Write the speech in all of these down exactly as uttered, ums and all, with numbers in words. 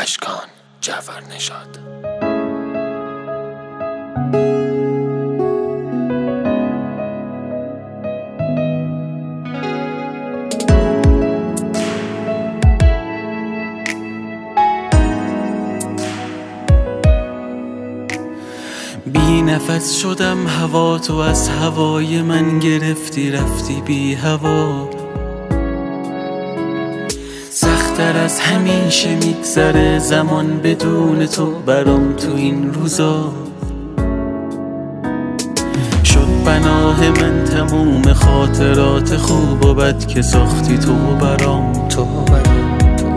اشکان جعفر نژاد. بی نفس شدم هوا، تو از هوای من گرفتی رفتی بی هوا. سخت‌تر از همیشه میگذره زمان بدون تو برام تو این روزا. شد پناه من تموم خاطرات خوب و بد که ساختی تو برام. تو برام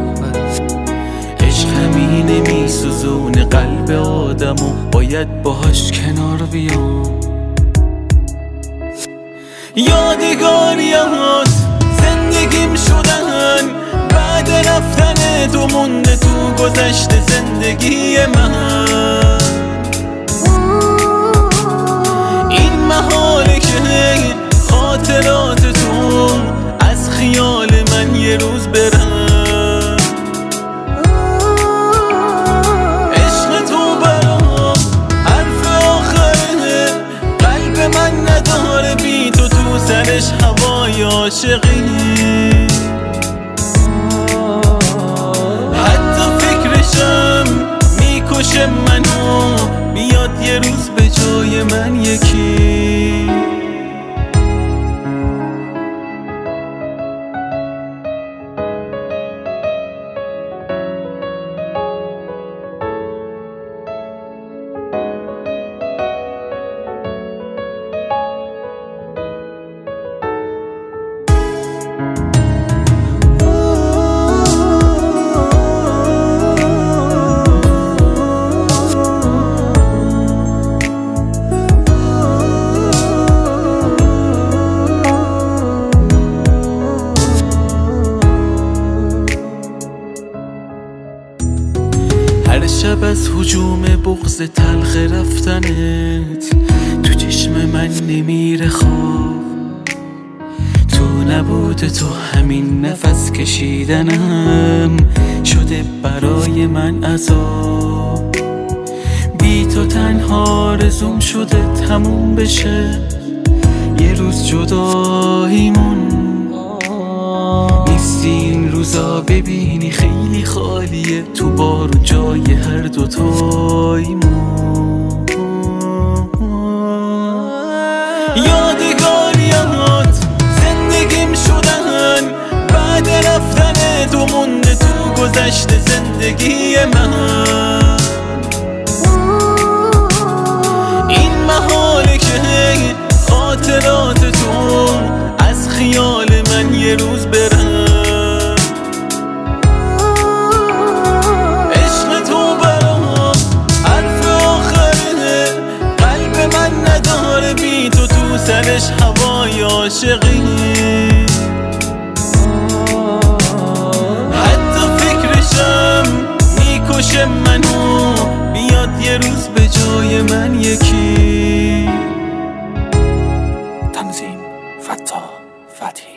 عشق همینه میسوزونه قلب آدم و باید باهاش کنار بیام. یادگاریات زندگیم شدن، بعد رفتن تو مونده تو گذشته زندگی من. این محاله که خاطرات تو از خیال من یه روز برن. عشق تو برام حرف آخره، قلب من نداره بی تو تو سرش هوای عاشقی. میکشه منو بیاد یه روز به جای من یکی. هر شب از هجوم بغض تلخ رفتنت تو چشم من نمیره خواب. تو نبود تو همین نفس کشیدنم شده برای من عذاب. بی تو تنها آرزوم شده تموم بشه یه روز جداییمون. نیستی این روزا ببینی خیلی خالیه تو بارون جای هر دوتاییمون. یادگاریات زندگیم شدن، بعد رفتن تو مونده تو گذشته زندگی من. این محاله که خاطرات تو از خیال من یه روز برن. عشق تو برام حرف آخره، قلب من نداره بی تو تو سرش هوای عاشقی. حتی فکرشم میکشه منو بیاد یه روز به جای من یکی. تنظیم فتا فتحی.